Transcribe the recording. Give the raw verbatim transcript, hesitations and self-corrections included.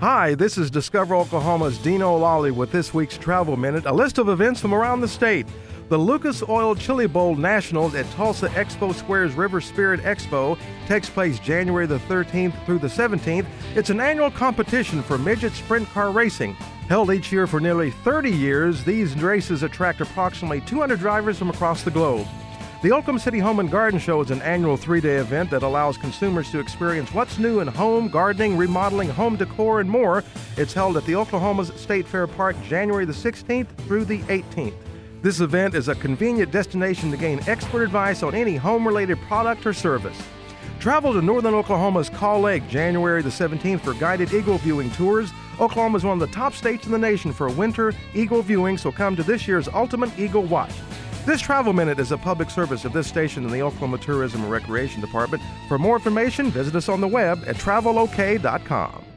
Hi, this is Discover Oklahoma's Dean O'Lally with this week's Travel Minute, a list of events from around the state. The Lucas Oil Chili Bowl Nationals at Tulsa Expo Square's River Spirit Expo takes place January the thirteenth through the seventeenth. It's an annual competition for midget sprint car racing. Held each year for nearly thirty years, these races attract approximately two hundred drivers from across the globe. The Oklahoma City Home and Garden Show is an annual three-day event that allows consumers to experience what's new in home, gardening, remodeling, home decor, and more. It's held at the Oklahoma State Fair Park January the sixteenth through the eighteenth. This event is a convenient destination to gain expert advice on any home-related product or service. Travel to northern Oklahoma's Call Lake January the seventeenth for guided eagle viewing tours. Oklahoma is one of the top states in the nation for winter eagle viewing, so come to this year's Ultimate Eagle Watch. This Travel Minute is a public service of this station and the Oklahoma Tourism and Recreation Department. For more information, visit us on the web at travel o k dot com.